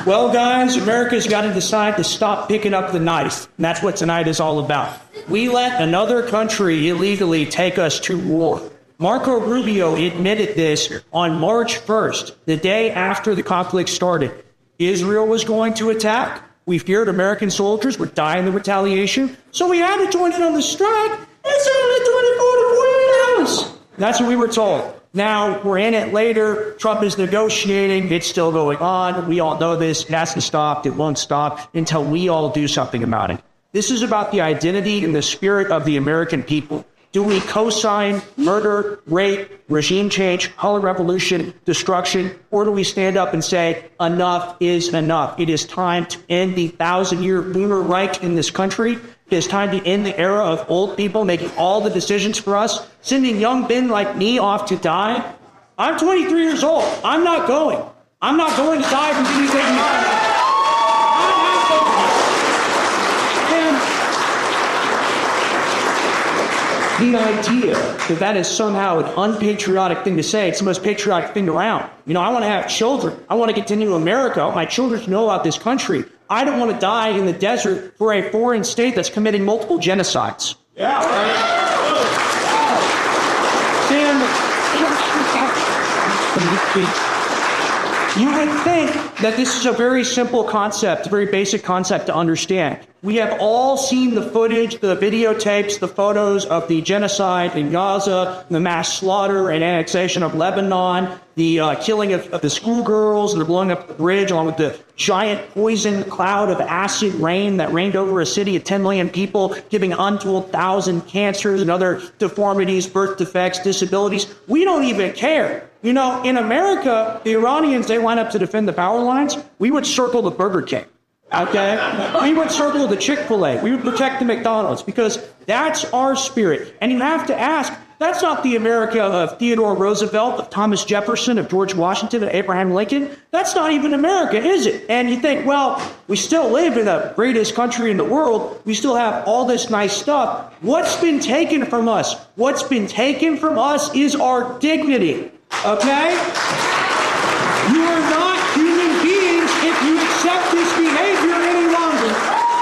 Well, guys, America's got to decide to stop picking up the knife. And that's what tonight is all about. We let another country illegally take us to war. Marco Rubio admitted this on March 1st, the day after the conflict started. Israel was going to attack. We feared American soldiers would die in the retaliation, so we had to join in on the strike. It's only 24 to 48 hours. That's what we were told. Now, we're in it later. Trump is negotiating. It's still going on. We all know this. It has to stop. It won't stop until we all do something about it. This is about the identity and the spirit of the American people. Do we co-sign murder, rape, regime change, color revolution, destruction, or do we stand up and say, enough is enough? It is time to end the 1,000-year Boomer Reich in this country. It is time to end the era of old people making all the decisions for us, sending young men like me off to die. I'm 23 years old. I'm not going. I'm not going to die from anything. And the idea that that is somehow an unpatriotic thing to say, it's the most patriotic thing around. You know, I want to have children. I want to continue America. I want my children to know about this country. I don't want to die in the desert for a foreign state that's committing multiple genocides. Yeah. Sam, you would think that this is a very simple concept, a very basic concept to understand. We have all seen the footage, the videotapes, the photos of the genocide in Gaza, the mass slaughter and annexation of Lebanon, the killing of the schoolgirls, and the blowing up the bridge, along with the giant poison cloud of acid rain that rained over a city of 10 million people, giving untold 1,000 cancers and other deformities, birth defects, disabilities. We don't even care. You know, in America, the Iranians, they line up to defend the power lines. We would circle the Burger King. Okay? We would circle the Chick-fil-A. We would protect the McDonald's because that's our spirit. And you have to ask, that's not the America of Theodore Roosevelt, of Thomas Jefferson, of George Washington, of Abraham Lincoln. That's not even America, is it? And you think, well, we still live in the greatest country in the world. We still have all this nice stuff. What's been taken from us? What's been taken from us is our dignity. Okay? You are not human beings if you accept this behavior any longer.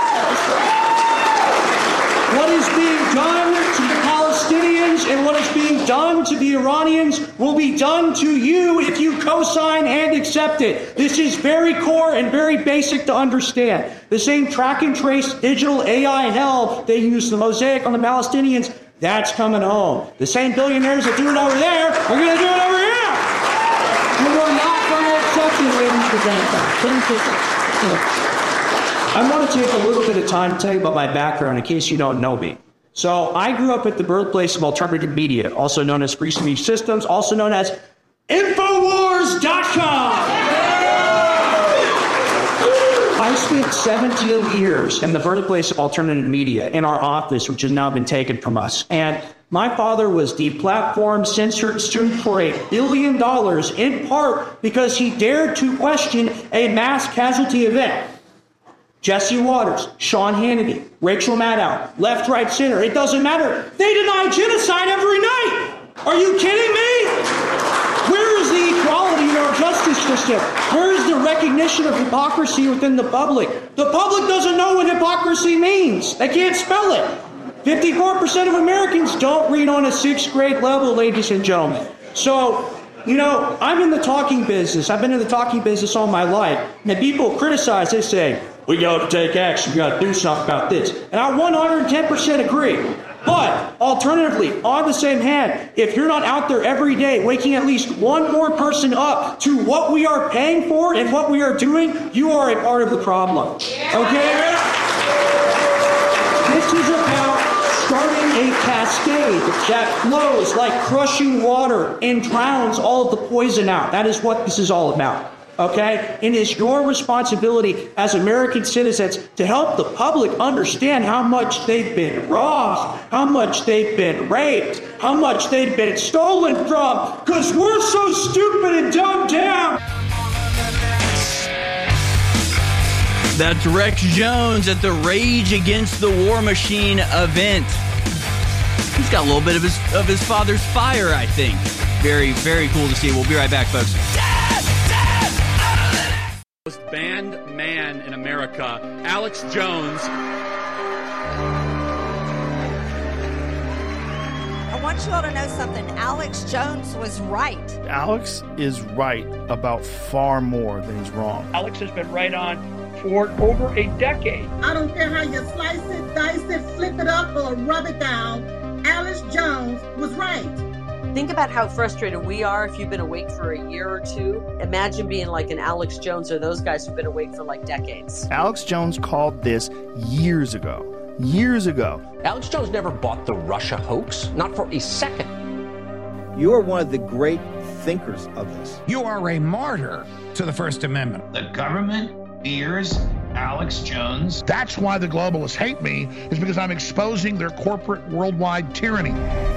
What is being done to the Palestinians and what is being done to the Iranians will be done to you if you co-sign and accept it. This is very core and very basic to understand. The same track and trace digital AI hell they use the Mosaic on the Palestinians, that's coming home. The same billionaires that do it over there are going to do it over here. And we're not going to accept it, ladies and gentlemen. I want to take a little bit of time to tell you about my background in case you don't know me. So I grew up at the birthplace of alternative media, also known as Free Speech Systems, also known as Infowars.com. I spent 17 years in the birthplace of alternative media in our office, which has now been taken from us. And my father was deplatformed, censored, sued for $1 billion, in part because he dared to question a mass casualty event. Jesse Waters, Sean Hannity, Rachel Maddow, left, right, center, it doesn't matter. They deny genocide every night. Are you kidding me? Where is the equality in our justice system? Where is the recognition of hypocrisy within the public? The public doesn't know what hypocrisy means. They can't spell it. 54% of Americans don't read on a 6th grade level, ladies and gentlemen. So, you know, I'm in the talking business. I've been in the talking business all my life. And people criticize, they say, we got to take action. We got to do something about this. And I 110% agree. But alternatively, on the same hand, if you're not out there every day waking at least one more person up to what we are paying for and what we are doing, you are a part of the problem. Okay? This is about starting a cascade that flows like crushing water and drowns all of the poison out. That is what this is all about. Okay? It is your responsibility as American citizens to help the public understand how much they've been robbed, how much they've been raped, how much they've been stolen from, because we're so stupid and dumbed down. That's Rex Jones at the Rage Against the War Machine event. He's got a little bit of his father's fire, I think. Very, very cool to see. We'll be right back, folks. Most banned man in America, Alex Jones. I want you all to know something. Alex Jones was right. Alex is right about far more than he's wrong. Alex has been right on for over a decade. I don't care how you slice it, dice it, flip it up, or rub it down. Alex Jones was right. Think about how frustrated we are if you've been awake for a year or two. Imagine being like an Alex Jones or those guys who've been awake for like decades. Alex Jones called this years ago. Years ago. Alex Jones never bought the Russia hoax, not for a second. You are one of the great thinkers of this. You are a martyr to the First Amendment. The government fears Alex Jones. That's why the globalists hate me, is because I'm exposing their corporate worldwide tyranny.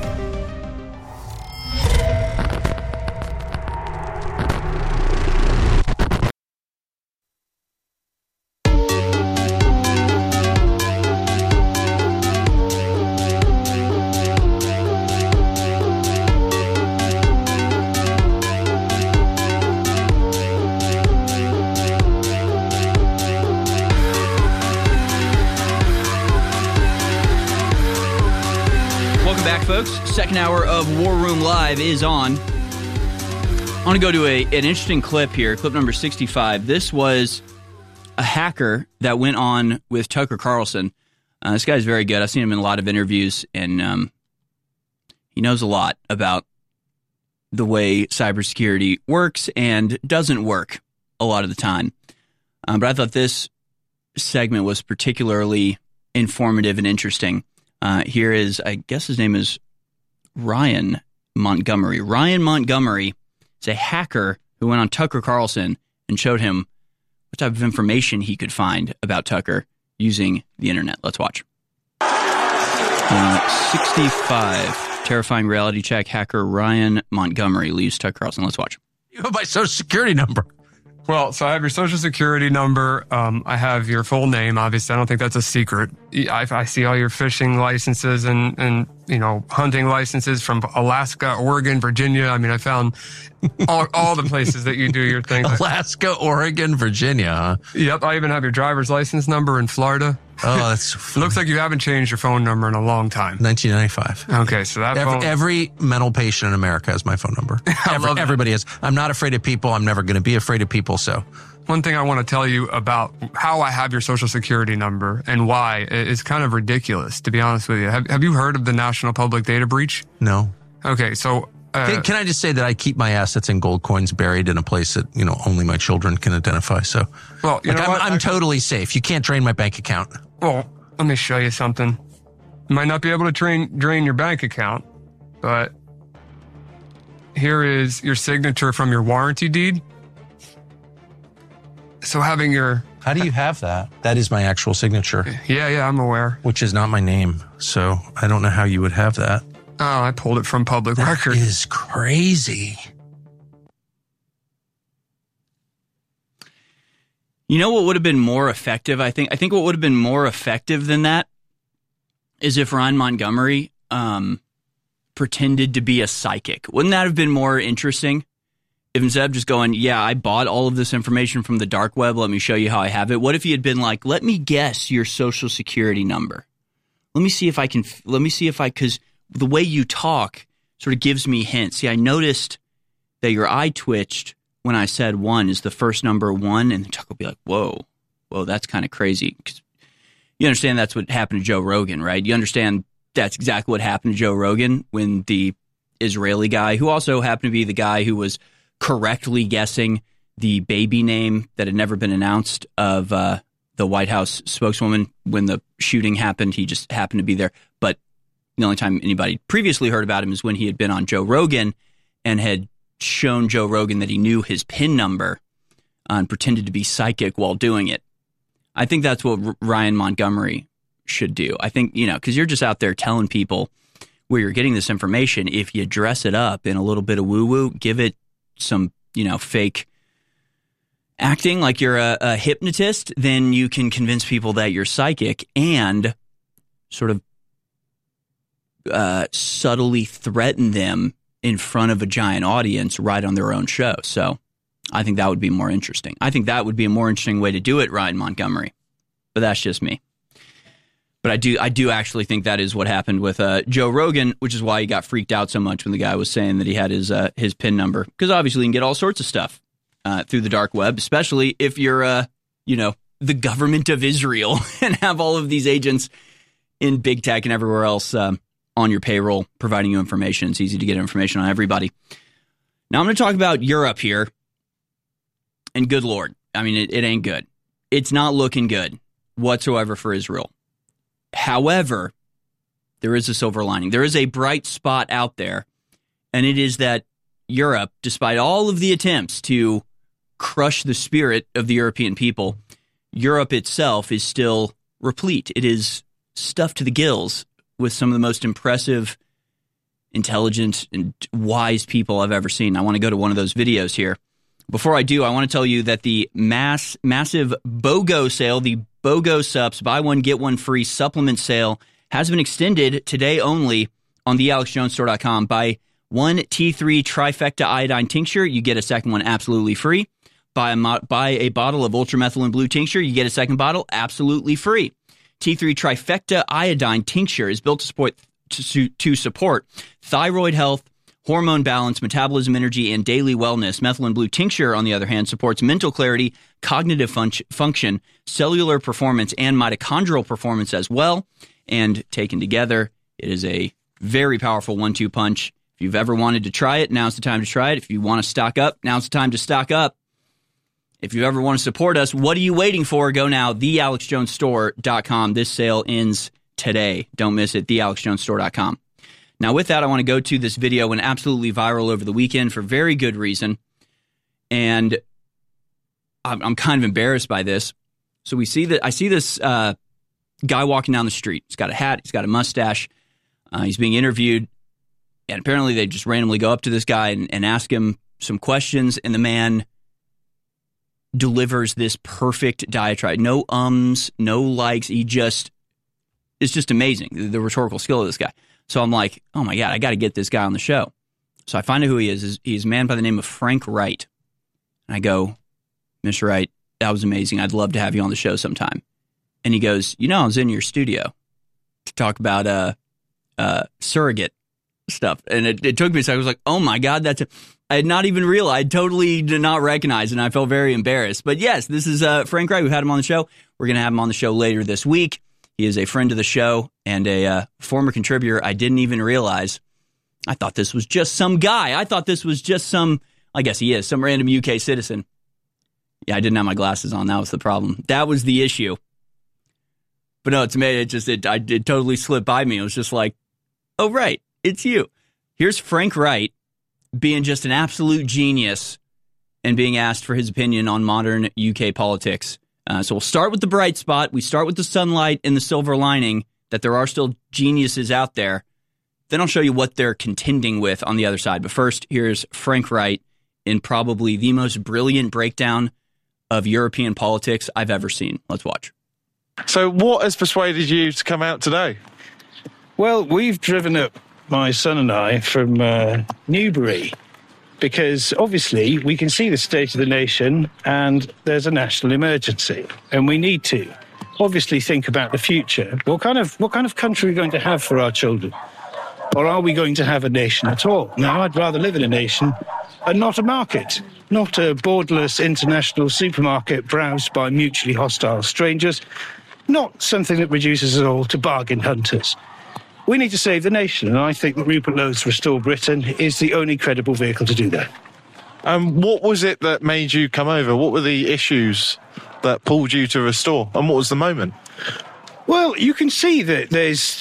Folks, second hour of War Room Live is on. I want to go to an interesting clip here, clip number 65. This was a hacker that went on with Tucker Carlson. This guy's very good. I've seen him in a lot of interviews, and he knows a lot about the way cybersecurity works and doesn't work a lot of the time. But I thought this segment was particularly informative and interesting. Here is, I guess his name is Ryan Montgomery. Ryan Montgomery is a hacker who went on Tucker Carlson and showed him what type of information he could find about Tucker using the internet. Let's watch. 65. Terrifying reality check. Hacker Ryan Montgomery leaves Tucker Carlson. Let's watch. You have my social security number. Well, so I have your social security number. I have your full name. Obviously, I don't think that's a secret. I see all your fishing licenses and hunting licenses from Alaska, Oregon, Virginia. I mean, I found all the places that you do your thing. Alaska, Oregon, Virginia, huh? Yep. I even have your driver's license number in Florida. Oh, that's so funny. Looks like you haven't changed your phone number in a long time. 1995. Okay, so that every mental patient in America has my phone number. Everybody has. I'm not afraid of people. I'm never going to be afraid of people. So, one thing I want to tell you about how I have your social security number and why is kind of ridiculous, to be honest with you. Have you heard of the National Public Data Breach? No. Okay, so can I just say that I keep my assets in gold coins buried in a place that only my children can identify? So, well, I'm totally safe. You can't drain my bank account. Well, let me show you something. You might not be able to drain your bank account, but here is your signature from your warranty deed. So having your... How do you have that? That is my actual signature. Yeah, I'm aware. Which is not my name, so I don't know how you would have that. Oh, I pulled it from public record. That is crazy. You know what would have been more effective? I think what would have been more effective than that is if Ryan Montgomery pretended to be a psychic. Wouldn't that have been more interesting? If instead of just going, yeah, I bought all of this information from the dark web, let me show you how I have it. What if he had been like, let me guess your social security number. Let me see if I, because the way you talk sort of gives me hints. See, I noticed that your eye twitched when I said 1 is the first number 1, and Chuck will be like, whoa, that's kind of crazy. 'Cause you understand that's what happened to Joe Rogan, right? You understand that's exactly what happened to Joe Rogan when the Israeli guy, who also happened to be the guy who was correctly guessing the baby name that had never been announced of the White House spokeswoman when the shooting happened. He just happened to be there. But the only time anybody previously heard about him is when he had been on Joe Rogan and had shown Joe Rogan that he knew his PIN number and pretended to be psychic while doing it. I think that's what Ryan Montgomery should do. I think, because you're just out there telling people where you're getting this information. If you dress it up in a little bit of woo-woo, give it some, fake acting like you're a hypnotist, then you can convince people that you're psychic and sort of subtly threaten them in front of a giant audience right on their own show. So I think that would be more interesting. I think that would be a more interesting way to do it, Ryan Montgomery. But that's just me. But I do actually think that is what happened with Joe Rogan, which is why he got freaked out so much when the guy was saying that he had his PIN number. Because obviously you can get all sorts of stuff through the dark web, especially if you're, the government of Israel and have all of these agents in big tech and everywhere else on your payroll providing you information. It's easy to get information on everybody. Now I'm going to talk about Europe here. And good Lord, I mean, it ain't good. It's not looking good whatsoever for Israel. However, there is a silver lining. There is a bright spot out there, and it is that Europe, despite all of the attempts to crush the spirit of the European people, Europe itself is still replete. It is stuffed to the gills with some of the most impressive, intelligent, and wise people I've ever seen. I want to go to one of those videos here. Before I do, I want to tell you that the massive BOGO sale, the BOGO Sups, buy one, get one free supplement sale, has been extended today only on thealexjonesstore.com. Buy one T3 trifecta iodine tincture, you get a second one absolutely free. Buy a bottle of ultramethylene blue tincture, you get a second bottle absolutely free. T3 trifecta iodine tincture is built to support thyroid health, hormone balance, metabolism, energy, and daily wellness. Methylene blue tincture, on the other hand, supports mental clarity, cognitive function, cellular performance, and mitochondrial performance as well. And taken together, it is a very powerful 1-2 punch. If you've ever wanted to try it, now's the time to try it. If you want to stock up, now's the time to stock up. If you ever want to support us, what are you waiting for? Go now, thealexjonesstore.com. This sale ends today. Don't miss it, thealexjonesstore.com. Now, with that, I want to go to this video went absolutely viral over the weekend for very good reason. And I'm kind of embarrassed by this. So I see this guy walking down the street. He's got a hat. He's got a mustache. He's being interviewed. And apparently they just randomly go up to this guy and ask him some questions. And the man delivers this perfect diatribe. No ums, no likes. It's just amazing, the rhetorical skill of this guy. So I'm like, oh my God, I got to get this guy on the show. So I find out who he is. He's a man by the name of Frank Wright. And I go, Mr. Wright, that was amazing. I'd love to have you on the show sometime. And he goes, I was in your studio to talk about surrogate stuff. And it took me a second. I was like, oh my God, I had not even realized. I totally did not recognize, and I felt very embarrassed. But yes, this is Frank Wright. We've had him on the show. We're going to have him on the show later this week. He is a friend of the show and a former contributor. I didn't even realize. I thought this was just some guy. I thought this was just I guess he is, some random UK citizen. Yeah, I didn't have my glasses on. That was the problem. That was the issue. But no, to me, it totally slipped by me. It was just like, oh, right, it's you. Here's Frank Wright being just an absolute genius and being asked for his opinion on modern UK politics. So we'll start with the bright spot. We start with the sunlight and the silver lining that there are still geniuses out there. Then I'll show you what they're contending with on the other side. But first, here's Frank Wright in probably the most brilliant breakdown of European politics I've ever seen. Let's watch. So what has persuaded you to come out today? Well, we've driven up, my son and I, from Newbury, because obviously we can see the state of the nation and there's a national emergency and we need to obviously think about the future. What kind of country are we going to have for our children? Or are we going to have a nation at all? Now, I'd rather live in a nation and not a market, not a borderless international supermarket browsed by mutually hostile strangers, not something that reduces us all to bargain hunters. We need to save the nation, and I think that Rupert Lowe's Restore Britain is the only credible vehicle to do that. What was it that made you come over? What were the issues that pulled you to Restore, and what was the moment? Well, you can see that there's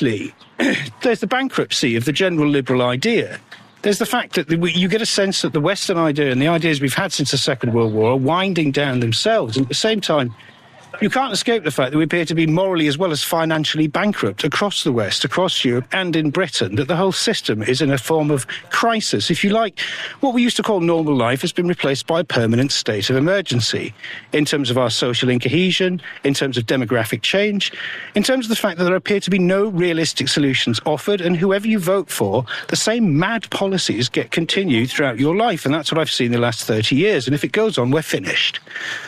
the bankruptcy of the general liberal idea. There's the fact that you get a sense that the Western idea and the ideas we've had since the Second World War are winding down themselves. And at the same time, You can't escape the fact that we appear to be morally as well as financially bankrupt across the West, across Europe and in Britain, that the whole system is in a form of crisis. If you like, what we used to call normal life has been replaced by a permanent state of emergency in terms of our social incohesion, in terms of demographic change, in terms of the fact that there appear to be no realistic solutions offered, and whoever you vote for, the same mad policies get continued throughout your life, and that's what I've seen the last 30 years, and if it goes on, we're finished.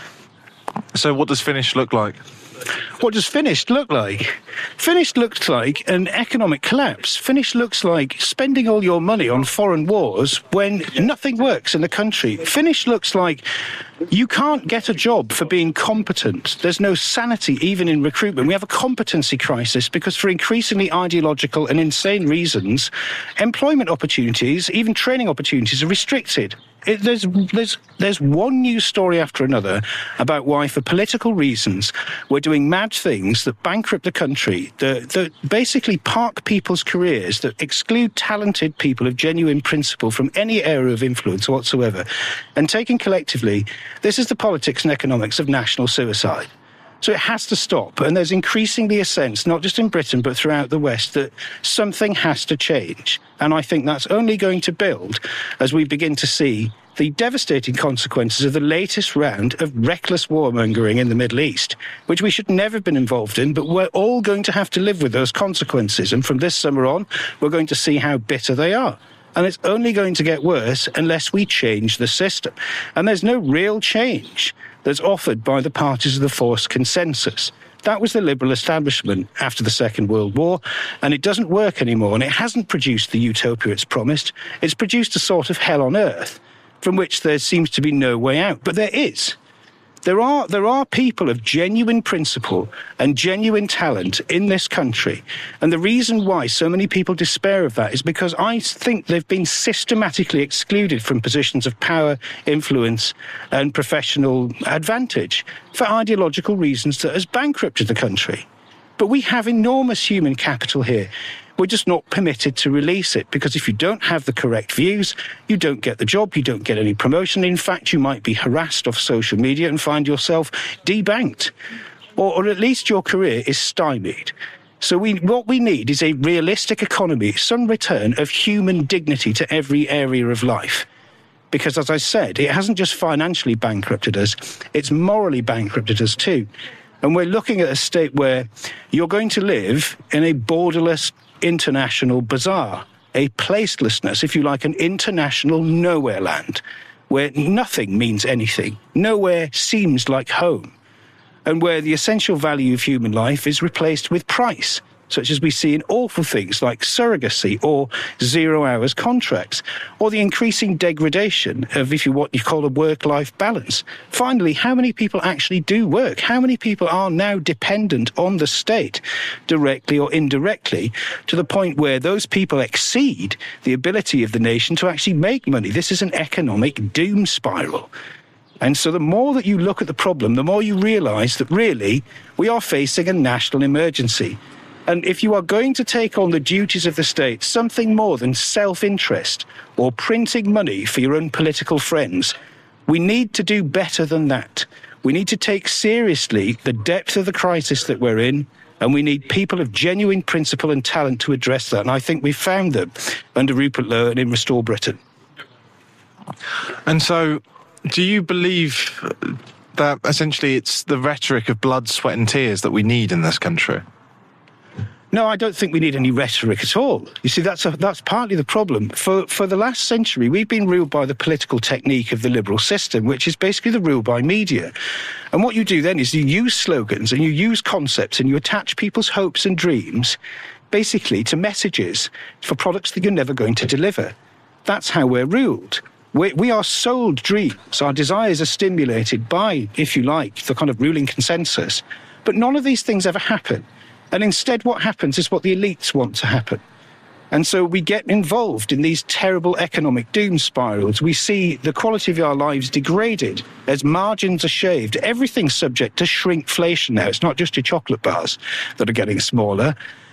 So what does finished look like? What does finished look like? Finished looks like an economic collapse. Finished looks like spending all your money on foreign wars when nothing works in the country. Finished looks like you can't get a job for being competent. There's no sanity even in recruitment. We have a competency crisis because for increasingly ideological and insane reasons, employment opportunities, even training opportunities, are restricted. There's one news story after another about why, for political reasons, we're doing mad things that bankrupt the country, that basically park people's careers, that exclude talented people of genuine principle from any area of influence whatsoever. And taken collectively, this is the politics and economics of national suicide. So it has to stop. And there's increasingly a sense, not just in Britain, but throughout the West, that something has to change. And I think that's only going to build as we begin to see the devastating consequences of the latest round of reckless warmongering in the Middle East, which we should never have been involved in, but we're all going to have to live with those consequences. And from this summer on, we're going to see how bitter they are. And it's only going to get worse unless we change the system. And there's no real change that's offered by the parties of the forced consensus. That was the liberal establishment after the Second World War, and it doesn't work anymore, and it hasn't produced the utopia it's promised. It's produced a sort of hell on earth, from which there seems to be no way out. But there is. There are people of genuine principle and genuine talent in this country. And the reason why so many people despair of that is because I think they've been systematically excluded from positions of power, influence, and professional advantage for ideological reasons that has bankrupted the country. But we have enormous human capital here. We're just not permitted to release it, because if you don't have the correct views, you don't get the job, you don't get any promotion. In fact, you might be harassed off social media and find yourself debanked, or at least your career is stymied. So what we need is a realistic economy, some return of human dignity to every area of life. Because, as I said, it hasn't just financially bankrupted us, it's morally bankrupted us too. And we're looking at a state where you're going to live in a borderless international bazaar, a placelessness, if you like, an international nowhere land, where nothing means anything, nowhere seems like home, and where the essential value of human life is replaced with price, such as we see in awful things like surrogacy or 0 hours contracts, or the increasing degradation of, what you call a work-life balance. Finally, how many people actually do work? How many people are now dependent on the state, directly or indirectly, to the point where those people exceed the ability of the nation to actually make money? This is an economic doom spiral. And so the more that you look at the problem, the more you realise that really we are facing a national emergency. And if you are going to take on the duties of the state, something more than self-interest or printing money for your own political friends, we need to do better than that. We need to take seriously the depth of the crisis that we're in, and we need people of genuine principle and talent to address that. And I think we've found them under Rupert Lowe and in Restore Britain. And so, do you believe that essentially it's the rhetoric of blood, sweat and tears that we need in this country? No, I don't think we need any rhetoric at all. You see, that's partly the problem. For the last century, we've been ruled by the political technique of the liberal system, which is basically the rule by media. And what you do then is you use slogans and you use concepts and you attach people's hopes and dreams basically to messages for products that you're never going to deliver. That's how we're ruled. We are sold dreams. Our desires are stimulated by, if you like, the kind of ruling consensus. But none of these things ever happen. And instead what happens is what the elites want to happen. And so we get involved in these terrible economic doom spirals. We see the quality of our lives degraded as margins are shaved. Everything's subject to shrinkflation now. It's not just your chocolate bars that are getting smaller.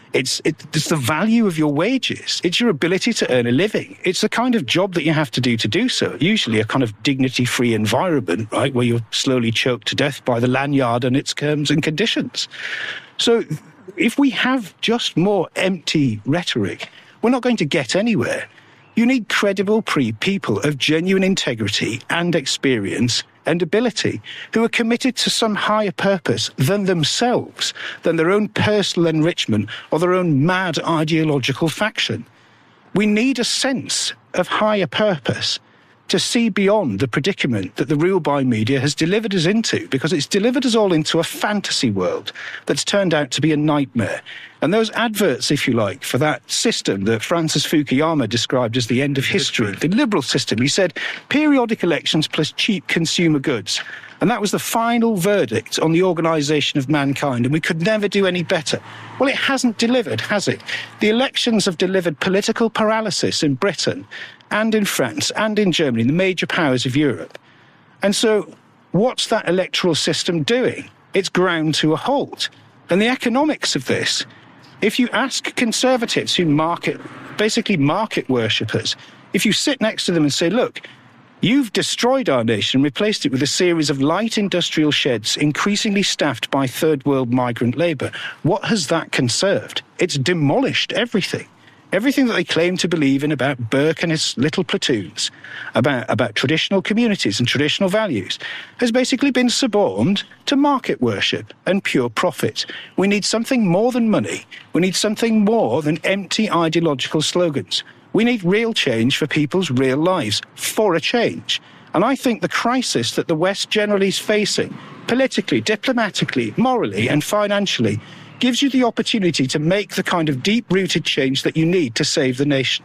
It's the value of your wages. It's your ability to earn a living. It's the kind of job that you have to do so. Usually a kind of dignity-free environment, right, where you're slowly choked to death by the lanyard and its terms and conditions. So if we have just more empty rhetoric, we're not going to get anywhere. You need credible people of genuine integrity and experience and ability who are committed to some higher purpose than themselves, than their own personal enrichment or their own mad ideological faction. We need a sense of higher purpose to see beyond the predicament that the rule by media has delivered us into, because it's delivered us all into a fantasy world that's turned out to be a nightmare. And those adverts, if you like, for that system that Francis Fukuyama described as the end of history, the liberal system, he said, periodic elections plus cheap consumer goods. And that was the final verdict on the organisation of mankind, and we could never do any better. Well, it hasn't delivered, has it? The elections have delivered political paralysis in Britain and in France and in Germany, the major powers of Europe. And so what's that electoral system doing? It's ground to a halt. And the economics of this, if you ask conservatives who basically market worshippers, if you sit next to them and say, look, you've destroyed our nation, replaced it with a series of light industrial sheds increasingly staffed by third world migrant labour, what has that conserved? It's demolished everything. Everything that they claim to believe in about Burke and his little platoons, about traditional communities and traditional values, has basically been suborned to market worship and pure profit. We need something more than money. We need something more than empty ideological slogans. We need real change for people's real lives, for a change. And I think the crisis that the West generally is facing, politically, diplomatically, morally and financially, gives you the opportunity to make the kind of deep-rooted change that you need to save the nation.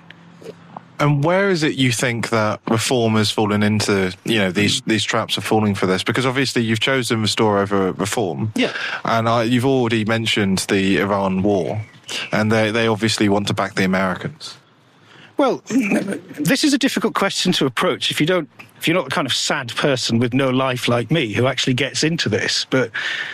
And where is it you think that reform has fallen into, these traps are falling for this? Because obviously you've chosen restore over reform. Yeah. And you've already mentioned the Iran war, and they obviously want to back the Americans. Well, this is a difficult question to approach if you're not the kind of sad person with no life like me who actually gets into this. But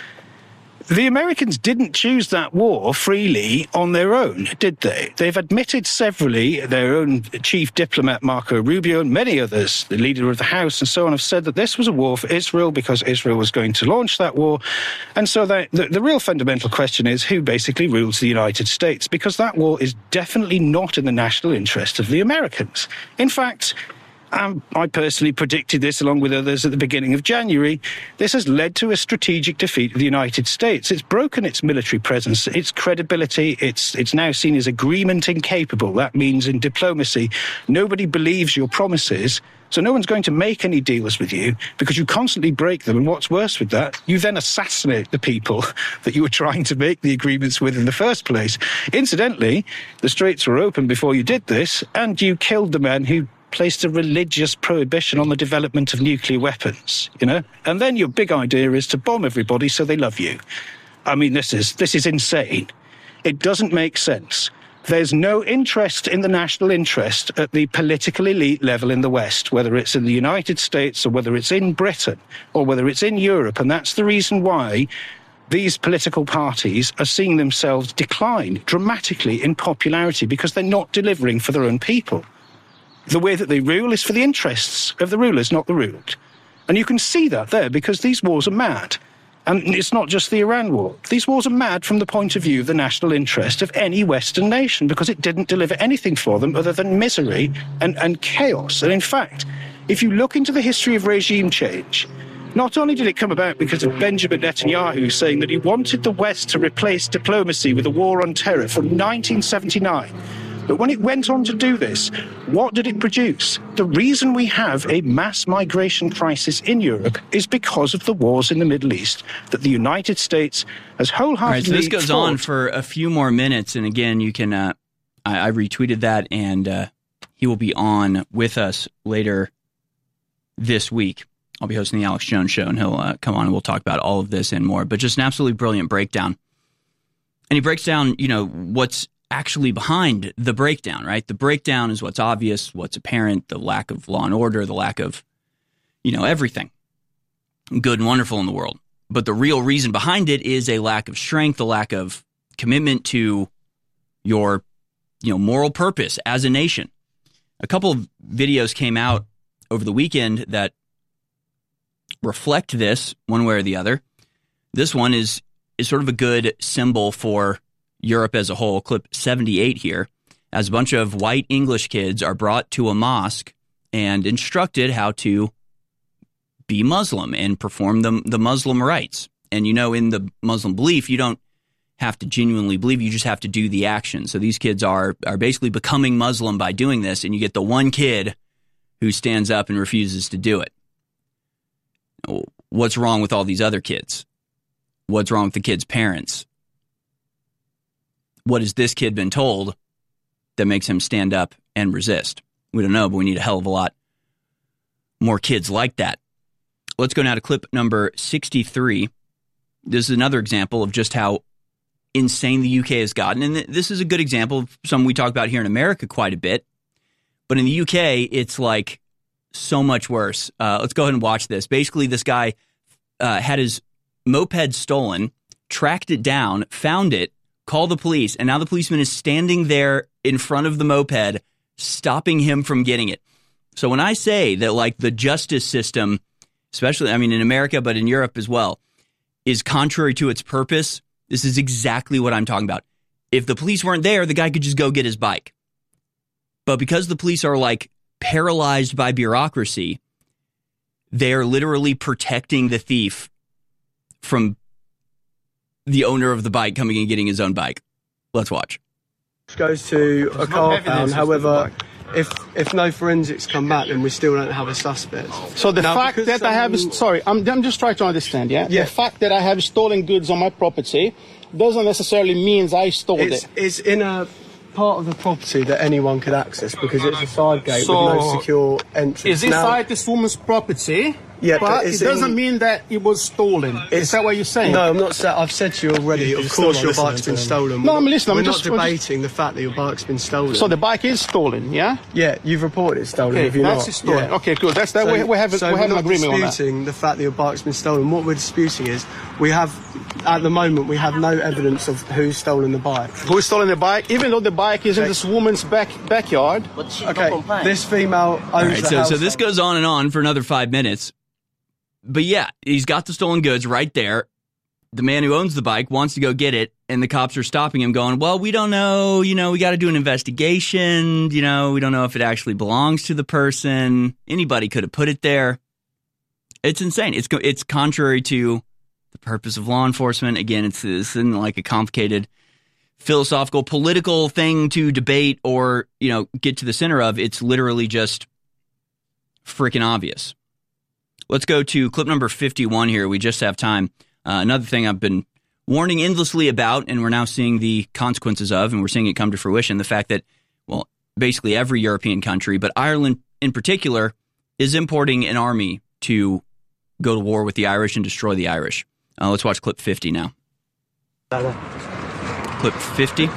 the Americans didn't choose that war freely on their own, did they? They've admitted severally, their own chief diplomat, Marco Rubio, and many others, the leader of the House and so on, have said that this was a war for Israel because Israel was going to launch that war. And so the real fundamental question is who basically rules the United States, because that war is definitely not in the national interest of the Americans. In fact, I personally predicted this along with others at the beginning of January. This has led to a strategic defeat of the United States. It's broken its military presence, its credibility. It's now seen as agreement incapable. That means in diplomacy, nobody believes your promises. So no one's going to make any deals with you because you constantly break them. And what's worse with that, you then assassinate the people that you were trying to make the agreements with in the first place. Incidentally, the Straits were open before you did this, and you killed the man who placed a religious prohibition on the development of nuclear weapons, And then your big idea is to bomb everybody so they love you. I mean, this is insane. It doesn't make sense. There's no interest in the national interest at the political elite level in the West, whether it's in the United States or whether it's in Britain or whether it's in Europe. And that's the reason why these political parties are seeing themselves decline dramatically in popularity, because they're not delivering for their own people. The way that they rule is for the interests of the rulers, not the ruled. And you can see that there, because these wars are mad. And it's not just the Iran war. These wars are mad from the point of view of the national interest of any Western nation, because it didn't deliver anything for them other than misery and chaos. And in fact, if you look into the history of regime change, not only did it come about because of Benjamin Netanyahu saying that he wanted the West to replace diplomacy with a war on terror from 1979, but when it went on to do this, what did it produce? The reason we have a mass migration crisis in Europe is because of the wars in the Middle East that the United States has wholeheartedly All right, so this goes fought. on for a few more minutes. And again, you can, I retweeted that, and he will be on with us later this week. I'll be hosting the Alex Jones Show, and he'll come on and we'll talk about all of this and more. But just an absolutely brilliant breakdown. And he breaks down, what's actually behind the breakdown, right? The breakdown is what's obvious, what's apparent, the lack of law and order, the lack of, everything good and wonderful in the world. But the real reason behind it is a lack of strength, a lack of commitment to your, moral purpose as a nation. A couple of videos came out over the weekend that reflect this one way or the other. This one is sort of a good symbol for Europe as a whole. Clip 78 here, as a bunch of white English kids are brought to a mosque and instructed how to be Muslim and perform the Muslim rites. And in the Muslim belief, you don't have to genuinely believe, you just have to do the action. So these kids are basically becoming Muslim by doing this, and you get the one kid who stands up and refuses to do it. What's wrong with all these other kids? What's wrong with the kid's parents? What has this kid been told that makes him stand up and resist? We don't know, but we need a hell of a lot more kids like that. Let's go now to clip number 63. This is another example of just how insane the UK has gotten. And this is a good example of something we talk about here in America quite a bit. But in the UK, it's like so much worse. Let's go ahead and watch this. Basically, this guy had his moped stolen, tracked it down, found it, called the police, and now the policeman is standing there in front of the moped, stopping him from getting it. So when I say that, like, the justice system, especially, in America, but in Europe as well, is contrary to its purpose, this is exactly what I'm talking about. If the police weren't there, the guy could just go get his bike. But because the police are, like, paralyzed by bureaucracy, they're literally protecting the thief from the owner of the bike coming and getting his own bike. Let's watch. Goes to a car pound. However, if no forensics come back, then we still don't have a suspect. So the fact that I have... Sorry, I'm just trying to understand, yeah? The fact that I have stolen goods on my property doesn't necessarily mean I stole it. It's in a part of the property that anyone could access because it's a side gate with no secure entrance. It's inside this woman's property, but it doesn't mean that it was stolen. Is that what you're saying? No, I'm not saying. I've said to you already, of course your bike's been stolen. No, I'm listening. We're not debating the fact that your bike's been stolen. So the bike is stolen, yeah? Yeah, you've reported it stolen. Okay, if you're that's not. stolen. Yeah. Okay, good. That's that. So, we have an agreement on that. We're not disputing the fact that your bike's been stolen. What we're disputing is at the moment, we have no evidence of who's stolen the bike. Who's stolen the bike? Even though the bike is in this woman's backyard. Okay, this female owns the house. So this goes on for another 5 minutes. But yeah, he's got the stolen goods right there. The man who owns the bike wants to go get it, and the cops are stopping him going, well, we don't know, we got to do an investigation, we don't know if it actually belongs to the person. Anybody could have put it there. It's insane. It's contrary to the purpose of law enforcement. Again, this isn't like a complicated philosophical, political thing to debate or, get to the center of. It's literally just freaking obvious. Let's go to clip number 51 here. We just have time. Another thing I've been warning endlessly about, and we're now seeing the consequences of, and we're seeing it come to fruition, the fact that, well, basically every European country, but Ireland in particular, is importing an army to go to war with the Irish and destroy the Irish. Let's watch clip 50 now. Clip 50.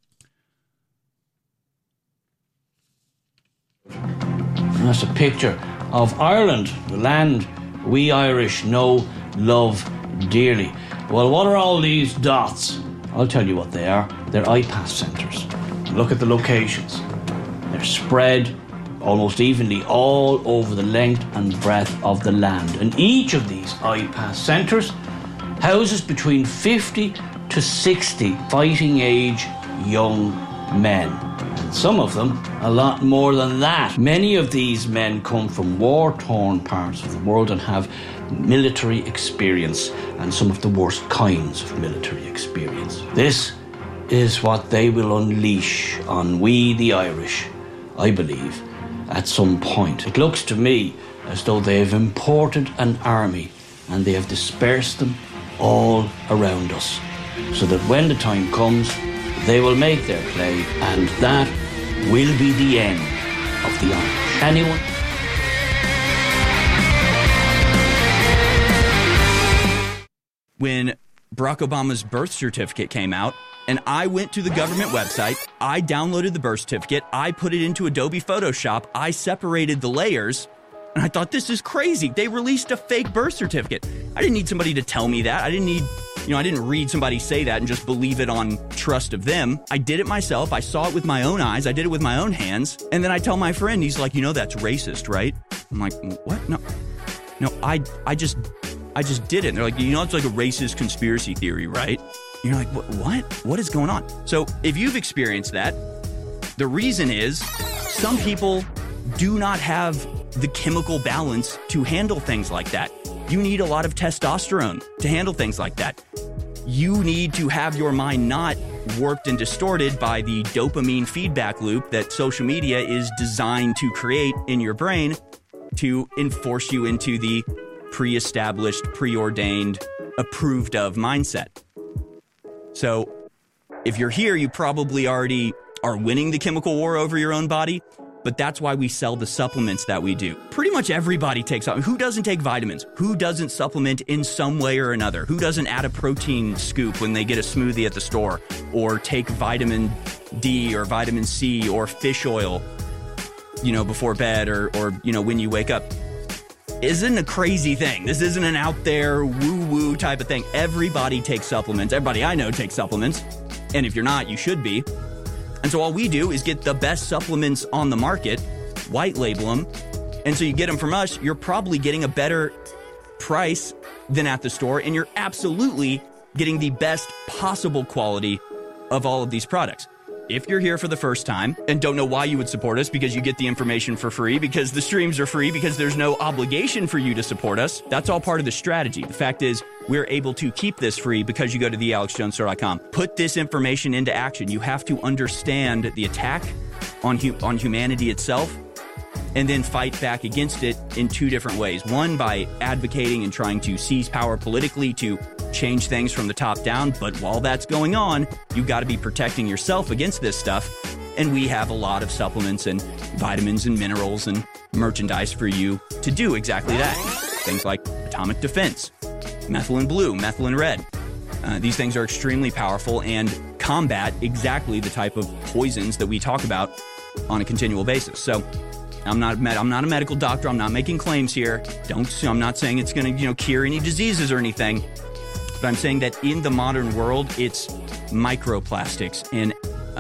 That's a picture of Ireland, the land we Irish know, love dearly. Well, what are all these dots? I'll tell you what they are. They're iPass centres. Look at the locations. They're spread almost evenly all over the length and breadth of the land. And each of these iPass centres houses between 50 to 60 fighting age young men. And some of them a lot more than that. Many of these men come from war-torn parts of the world and have military experience, and some of the worst kinds of military experience. This is what they will unleash on we the Irish, I believe, at some point. It looks to me as though they have imported an army and they have dispersed them all around us, so that when the time comes, they will make their play, and that will be the end of the Irish. Anyone? When Barack Obama's birth certificate came out, and I went to the government website, I downloaded the birth certificate, I put it into Adobe Photoshop, I separated the layers, and I thought, this is crazy. They released a fake birth certificate. I didn't need somebody to tell me that. I didn't need I didn't read somebody say that and just believe it on trust of them. I did it myself. I saw it with my own eyes. I did it with my own hands. And then I tell my friend, he's like, that's racist, right? I'm like, what? No, I just did it. And they're like, it's like a racist conspiracy theory, right? And you're like, what? What is going on? So if you've experienced that, the reason is some people do not have the chemical balance to handle things like that. You need a lot of testosterone to handle things like that. You need to have your mind not warped and distorted by the dopamine feedback loop that social media is designed to create in your brain to enforce you into the pre-established, preordained, approved of mindset. So if you're here, you probably already are winning the chemical war over your own body. But that's why we sell the supplements that we do. Pretty much everybody takes supplements. Who doesn't take vitamins? Who doesn't supplement in some way or another? Who doesn't add a protein scoop when they get a smoothie at the store? Or take vitamin D or vitamin C or fish oil, before bed or when you wake up? Isn't a crazy thing. This isn't an out there woo-woo type of thing. Everybody takes supplements. Everybody I know takes supplements. And if you're not, you should be. And so all we do is get the best supplements on the market, white label them, and so you get them from us, you're probably getting a better price than at the store, and you're absolutely getting the best possible quality of all of these products. If you're here for the first time and don't know why you would support us, because you get the information for free, because the streams are free, because there's no obligation for you to support us, that's all part of the strategy. The fact is, we're able to keep this free because you go to thealexjonesstore.com. Put this information into action. You have to understand the attack on humanity itself and then fight back against it in two different ways. One, by advocating and trying to seize power politically to change things from the top down. But while that's going on, you got to be protecting yourself against this stuff. And we have a lot of supplements and vitamins and minerals and merchandise for you to do exactly that. Things like Atomic Defense, Methylene Blue, Methylene Red. These things are extremely powerful and combat exactly the type of poisons that we talk about on a continual basis. So I'm not a medical doctor. I'm not making claims here. I'm not saying it's going to cure any diseases or anything. But I'm saying that in the modern world, it's microplastics and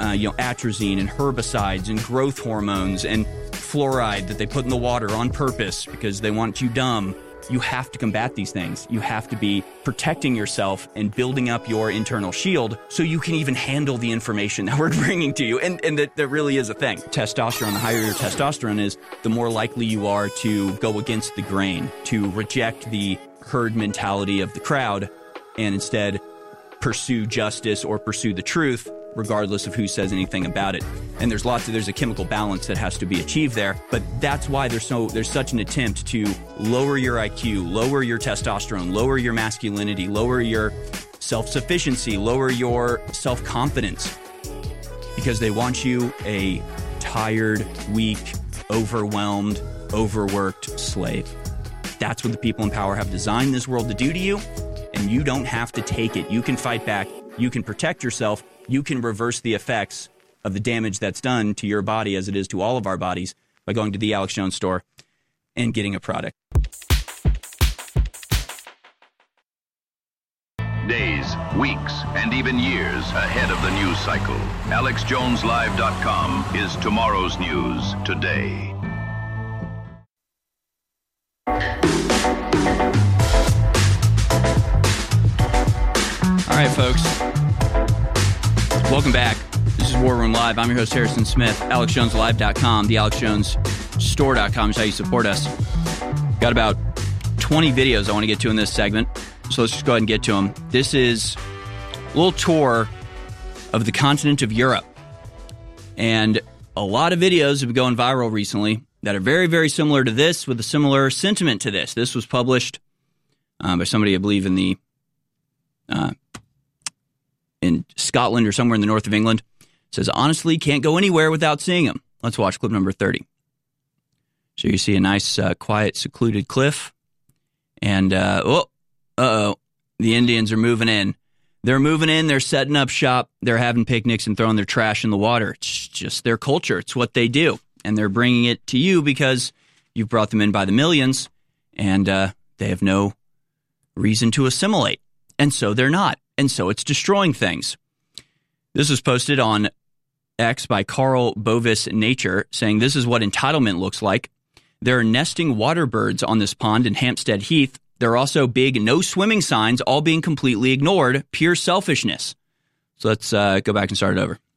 atrazine and herbicides and growth hormones and fluoride that they put in the water on purpose because they want you dumb. You have to combat these things. You have to be protecting yourself and building up your internal shield so you can even handle the information that we're bringing to you. And that really is a thing. Testosterone, the higher your testosterone is, the more likely you are to go against the grain, to reject the herd mentality of the crowd and instead pursue justice or pursue the truth, regardless of who says anything about it. And there's a chemical balance that has to be achieved there. But that's why there's such an attempt to lower your IQ, lower your testosterone, lower your masculinity, lower your self-sufficiency, lower your self-confidence. Because they want you a tired, weak, overwhelmed, overworked slave. That's what the people in power have designed this world to do to you. And you don't have to take it. You can fight back. You can protect yourself. You can reverse the effects of the damage that's done to your body, as it is to all of our bodies, by going to the Alex Jones store and getting a product. Days, weeks, and even years ahead of the news cycle. AlexJonesLive.com is tomorrow's news today. All right, folks. Welcome back. This is War Room Live. I'm your host, Harrison Smith. AlexJonesLive.com, thealexjonesstore.com is how you support us. Got about 20 videos I want to get to in this segment, so let's just go ahead and get to them. This is a little tour of the continent of Europe. And a lot of videos have been going viral recently that are very, very similar to this, with a similar sentiment to this. This was published by somebody, I believe, in Scotland or somewhere in the north of England. It says, honestly, can't go anywhere without seeing them. Let's watch clip number 30. So you see a nice, quiet, secluded cliff. And, the Indians are moving in. They're moving in. They're setting up shop. They're having picnics and throwing their trash in the water. It's just their culture. It's what they do. And they're bringing it to you because you've brought them in by the millions, and they have no reason to assimilate. and so they're not. And so it's destroying things. This was posted on X by Carl Bovis Nature, saying this is what entitlement looks like. There are nesting water birds on this pond in Hampstead Heath. There are also big no swimming signs, all being completely ignored. Pure selfishness. So let's go back and start it over.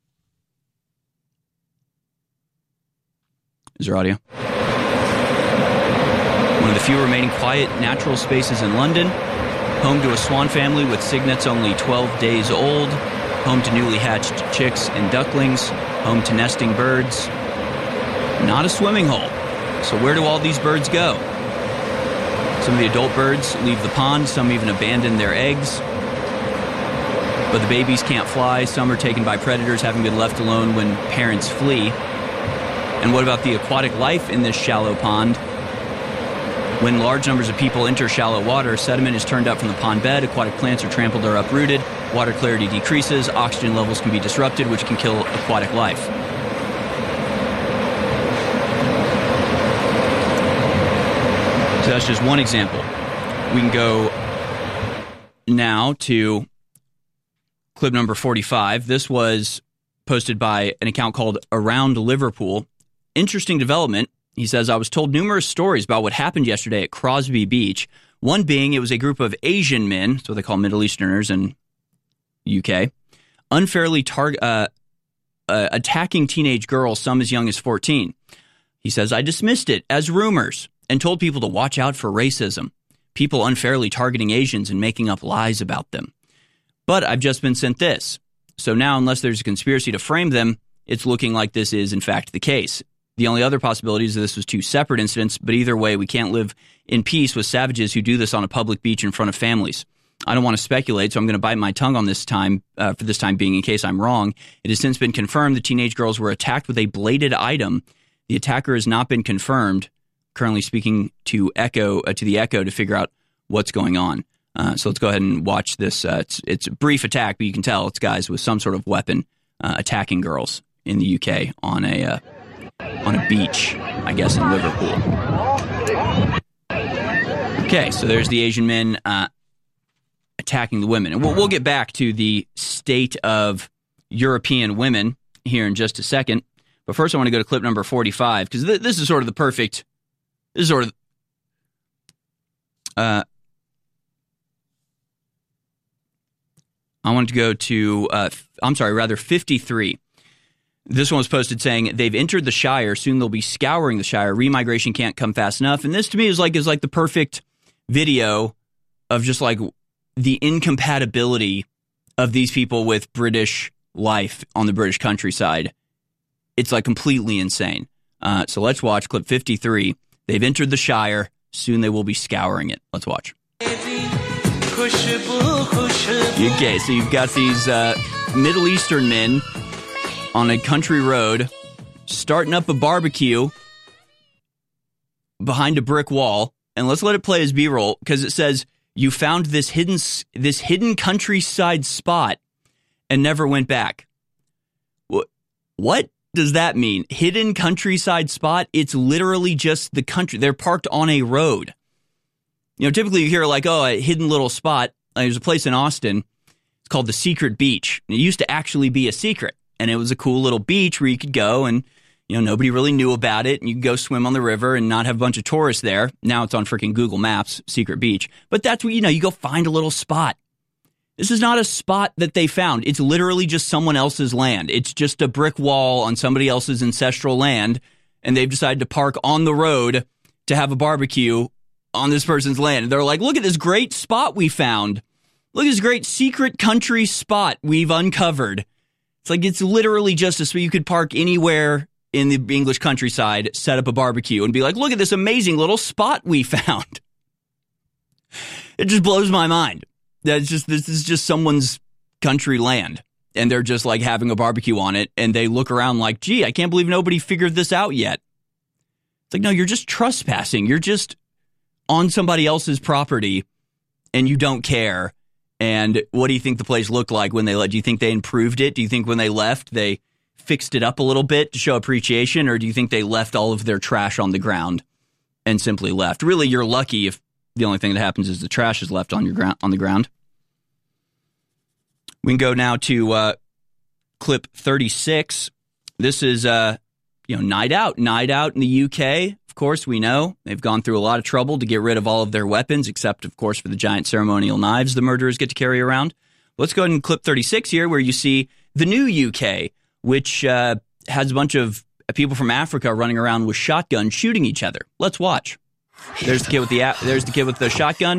Is there audio? One of the few remaining quiet natural spaces in London. Home to a swan family with cygnets only 12 days old. Home to newly hatched chicks and ducklings. Home to nesting birds. Not a swimming hole. So where do all these birds go? Some of the adult birds leave the pond. Some even abandon their eggs. But the babies can't fly. Some are taken by predators, having been left alone when parents flee. And what about the aquatic life in this shallow pond? When large numbers of people enter shallow water, sediment is turned up from the pond bed, aquatic plants are trampled or uprooted, water clarity decreases, oxygen levels can be disrupted, which can kill aquatic life. So that's just one example. We can go now to clip number 45. This was posted by an account called Around Liverpool. Interesting development. He says, I was told numerous stories about what happened yesterday at Crosby Beach. One being it was a group of Asian men, that's what they call Middle Easterners in UK, unfairly attacking teenage girls, some as young as 14. He says, I dismissed it as rumors and told people to watch out for racism, people unfairly targeting Asians and making up lies about them. But I've just been sent this. So now, unless there's a conspiracy to frame them, it's looking like this is, in fact, the case. The only other possibility is that this was two separate incidents, but either way, we can't live in peace with savages who do this on a public beach in front of families. I don't want to speculate, so I'm going to bite my tongue on this time, for this time being, in case I'm wrong. It has since been confirmed the teenage girls were attacked with a bladed item. The attacker has not been confirmed. Currently speaking to the Echo to figure out what's going on. So let's go ahead and watch this. It's a brief attack, but you can tell it's guys with some sort of weapon attacking girls in the UK on a beach, I guess, in Liverpool. Okay, so there's the Asian men attacking the women. And we'll get back to the state of European women here in just a second. But first I want to go to clip number 45, because this is sort of the perfect... This is sort of... I want to go to... 53. This one was posted saying, they've entered the Shire. Soon they'll be scouring the Shire. Remigration can't come fast enough. And this, to me, is like the perfect video of just like the incompatibility of these people with British life on the British countryside. It's like completely insane. So let's watch clip 53. They've entered the Shire. Soon they will be scouring it. Let's watch. Okay, so you've got these Middle Eastern men on a country road starting up a barbecue behind a brick wall. And let's let it play as B-roll, because it says, you found this hidden countryside spot and never went back. What does that mean? Hidden countryside spot? It's literally just the country. They're parked on a road. You know, typically you hear like, oh, a hidden little spot. There's a place in Austin. It's called the Secret Beach. It used to actually be a secret. And it was a cool little beach where you could go and, you know, nobody really knew about it. And you could go swim on the river and not have a bunch of tourists there. Now it's on freaking Google Maps, Secret Beach. But that's where, you go find a little spot. This is not a spot that they found. It's literally just someone else's land. It's just a brick wall on somebody else's ancestral land. And they've decided to park on the road to have a barbecue on this person's land. And they're like, look at this great spot we found. Look at this great secret country spot we've uncovered. It's like, it's literally just a spot. You could park anywhere in the English countryside, set up a barbecue and be like, look at this amazing little spot we found. It just blows my mind. This is just someone's country land, and they're just like having a barbecue on it, and they look around like, gee, I can't believe nobody figured this out yet. It's like, no, you're just trespassing. You're just on somebody else's property, and you don't care. And what do you think the place looked like when they left? Do you think they improved it? Do you think when they left, they fixed it up a little bit to show appreciation? Or do you think they left all of their trash on the ground and simply left? Really, you're lucky if the only thing that happens is the trash is left on the ground. We can go now to clip 36. This is Night Out in the UK. Of course, we know they've gone through a lot of trouble to get rid of all of their weapons, except, of course, for the giant ceremonial knives the murderers get to carry around. Let's go ahead and clip 36 here, where you see the new UK, which has a bunch of people from Africa running around with shotguns shooting each other. Let's watch. There's the kid with the shotgun.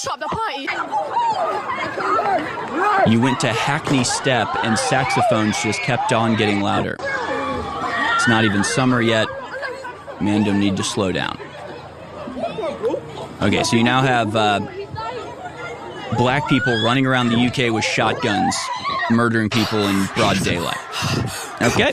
You went to Hackney Step, and saxophones just kept on getting louder. It's not even summer yet. Man, don't need to slow down. Okay, so you now have black people running around the UK with shotguns, murdering people in broad daylight. Okay.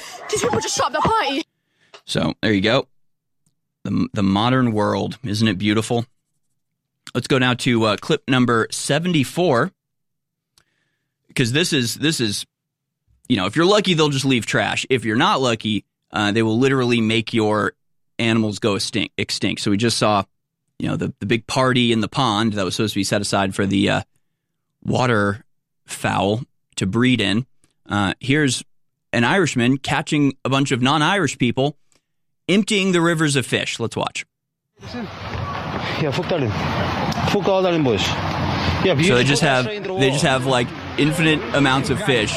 So, there you go. The modern world. Isn't it beautiful? Let's go now to clip number 74. Because this is, if you're lucky, they'll just leave trash. If you're not lucky, they will literally make your animals go extinct. So we just saw, the big party in the pond that was supposed to be set aside for the waterfowl to breed in. Here's an Irishman catching a bunch of non-Irish people emptying the rivers of fish. Let's watch. Yeah, fuck all that in bush. Yeah, so they just have like infinite amounts of fish.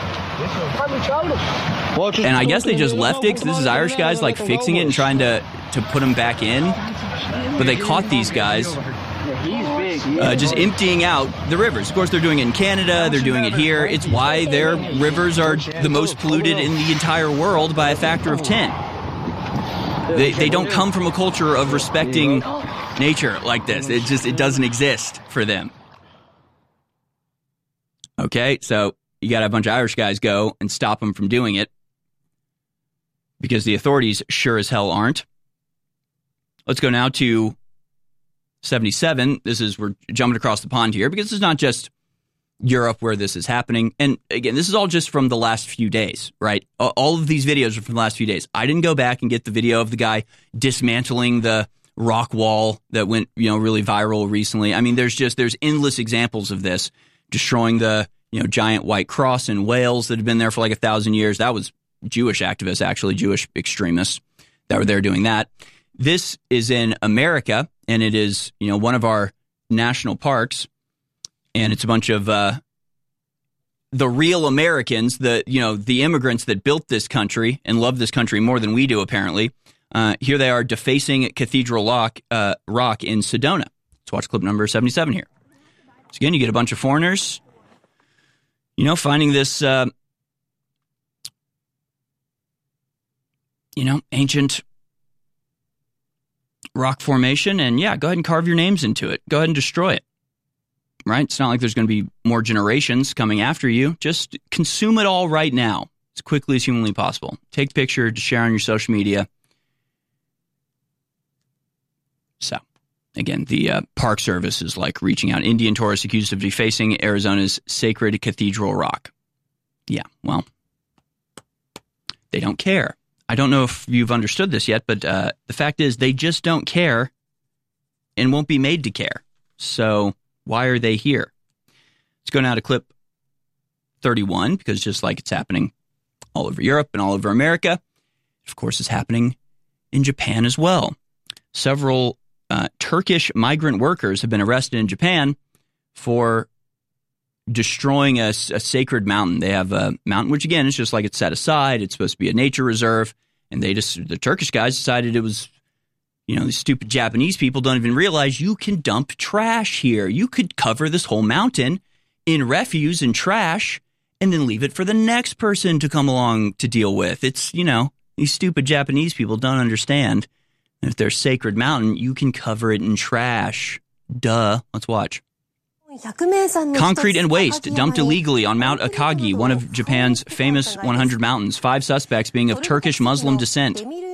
And I guess they just left it, because this is Irish guys like fixing it and trying to put them back in. But they caught these guys just emptying out the rivers. Of course, they're doing it in Canada. They're doing it here. It's why their rivers are the most polluted in the entire world by a factor of 10. They don't come from a culture of respecting nature like this. It doesn't exist for them. Okay, so you got a bunch of Irish guys go and stop them from doing it, because the authorities sure as hell aren't. Let's go now to 77. We're jumping across the pond here, because it's not just Europe where this is happening. And again, this is all just from the last few days, right? All of these videos are from the last few days. I didn't go back and get the video of the guy dismantling the rock wall that went, really viral recently. I mean, there's endless examples of this, destroying the, giant white cross in Wales that had been there for like 1,000 years. That was Jewish activists, actually, Jewish extremists that were there doing that. This is in America, and it is, one of our national parks, and it's a bunch of the real Americans, the immigrants that built this country and love this country more than we do, apparently. Here they are defacing Cathedral Rock in Sedona. Let's watch clip number 77 here. So again, you get a bunch of foreigners, finding this, ancient rock formation, and go ahead and carve your names into it. Go ahead and destroy it. Right? It's not like there's going to be more generations coming after you. Just consume it all right now, as quickly as humanly possible. Take a picture to share on your social media. So, again, the Park Service is like reaching out. Indian tourists accused of defacing Arizona's sacred Cathedral Rock. Yeah, well, they don't care. I don't know if you've understood this yet, but the fact is they just don't care and won't be made to care. So why are they here? Let's go now to clip 31, because just like it's happening all over Europe and all over America, of course, it's happening in Japan as well. Several Turkish migrant workers have been arrested in Japan for destroying a sacred mountain. They have a mountain, which again is just like it's set aside. It's supposed to be a nature reserve. And the Turkish guys decided it was, these stupid Japanese people don't even realize you can dump trash here. You could cover this whole mountain in refuse and trash and then leave it for the next person to come along to deal with. It's, these stupid Japanese people don't understand. If there's sacred mountain, you can cover it in trash. Duh. Let's watch. Concrete and waste dumped illegally on Mount Akagi, one of Japan's famous 100 mountains. 5 suspects being of Turkish Muslim descent.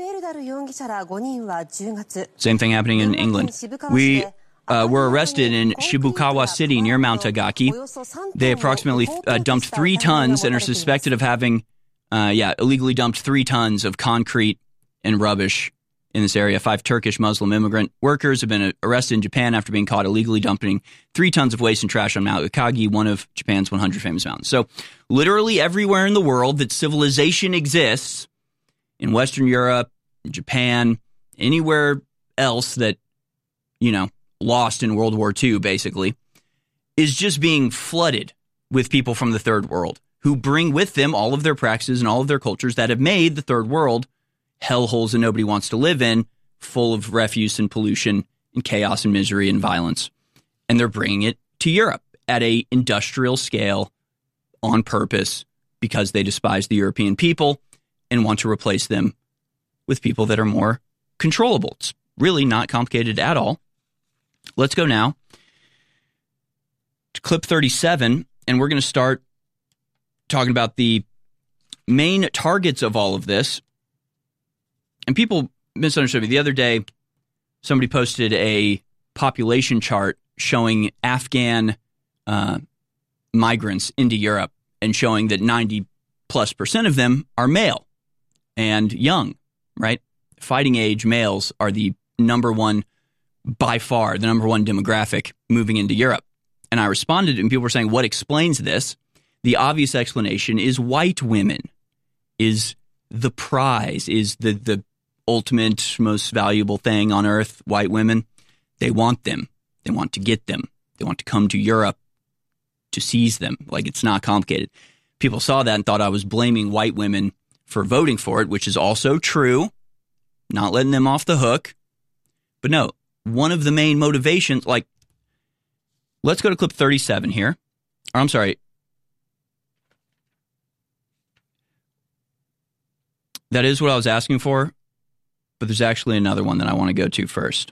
Same thing happening in England. We were arrested in Shibukawa City near Mount Akagi. They approximately dumped 3 tons and are suspected of having, illegally dumped 3 tons of concrete and rubbish in this area. 5 Turkish Muslim immigrant workers have been arrested in Japan after being caught illegally dumping 3 tons of waste and trash on Mount Akagi, one of Japan's 100 famous mountains. So literally everywhere in the world that civilization exists, in Western Europe, Japan, anywhere else that, lost in World War II, basically, is just being flooded with people from the third world who bring with them all of their practices and all of their cultures that have made the third world hellholes that nobody wants to live in, full of refuse and pollution and chaos and misery and violence. And they're bringing it to Europe at a industrial scale on purpose because they despise the European people and want to replace them with people that are more controllable. It's really not complicated at all. Let's go now to clip 37, and we're going to start talking about the main targets of all of this. And people misunderstood me. The other day, somebody posted a population chart showing Afghan migrants into Europe and showing that 90+% of them are male and young, right? Fighting age males are the number one, by far, the number one demographic moving into Europe. And I responded, and people were saying, what explains this? The obvious explanation is white women is the prize, is the ultimate, most valuable thing on earth. White women, they want them. They want to get them. They want to come to Europe to seize them. Like, it's not complicated. People saw that and thought I was blaming white women for voting for it, which is also true. Not letting them off the hook. But no, one of the main motivations, like, let's go to clip 37 here. Or, I'm sorry. That is what I was asking for, but there's actually another one that I want to go to first.